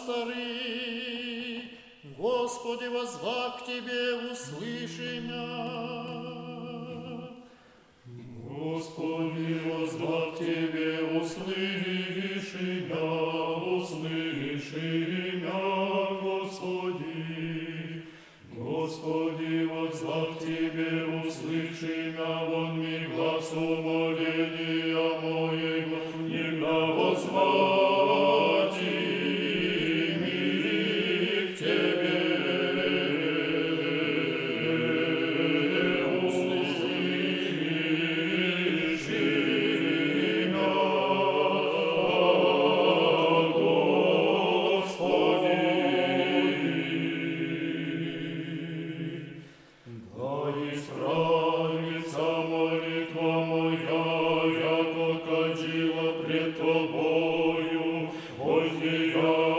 старый, Господи, возвах к Тебе, услыши меня. Господи, возвах к Тебе, услыши меня, Господи. Господи, возвах к Тебе, услыши меня, вон ми глаз умоления моего, не возвать ми к Тебе. Пред Тобою, воздеяния